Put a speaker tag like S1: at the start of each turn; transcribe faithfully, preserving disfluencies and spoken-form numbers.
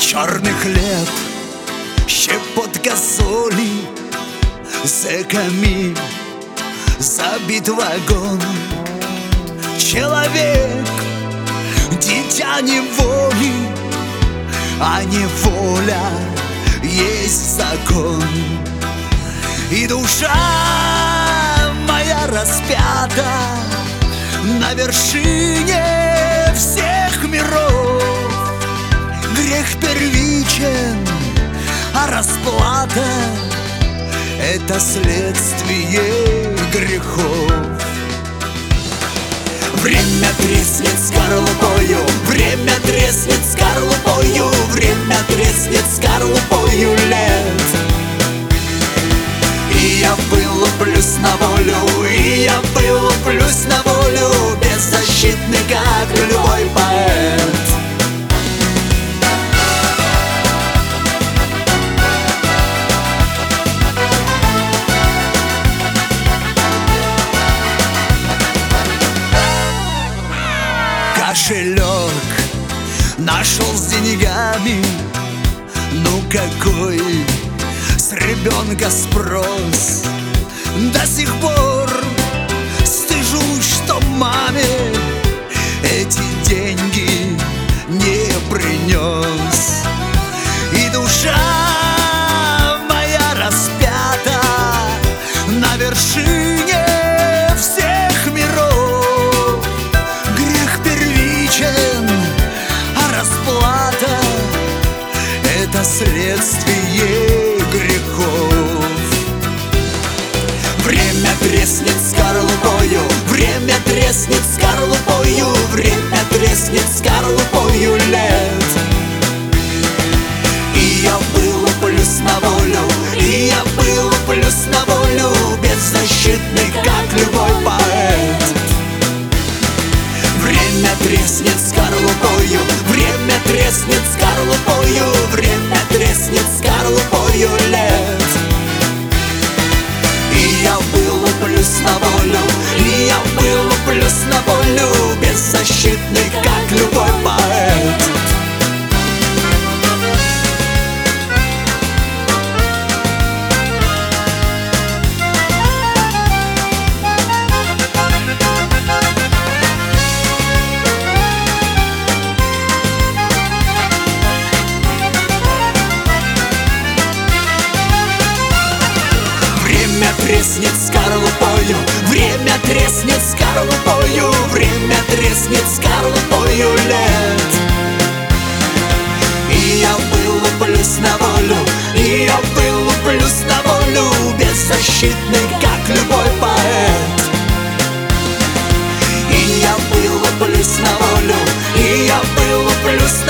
S1: Черный хлеб, щепотка соли, за камин забит вагон. Человек, дитя неволи, а неволя есть закон. И душа моя распята на вершине всех миров. Грех первичен, а расплата — это следствие грехов. Время треснет скорлупою, время треснет скорлупою, время треснет скорлупою лет. И я вылуплюсь на волю, и я вылуплюсь на волю, беззащитный, как любой поэт. Кошелек нашел с деньгами, ну какой с ребенка спрос? До сих пор стыжусь, что маме эти деньги не принес. И душа моя распята на вершине всех миров. Грех первичен, а расплата — это следствие грехов. Время треснет скорлупою, время треснет скорлупою, время треснет скорлупою лет. И я вылуплюсь на волю, и я вылуплюсь на волю, беззащитный, как любой поэт. Время треснет скорлупою, время треснет скорлупою, время треснет скорлупою лет. И я вылуплюсь на волю, и я вылуплюсь на волю, беззащитный, как любой поэт. Время треснет скорлупою, время треснет скорлупою, время треснет скорлупою лет. И я вылуплюсь на волю, и я вылуплюсь на волю, беззащитный, как любой поэт. И я вылуплюсь на волю, и я вылуплюсь на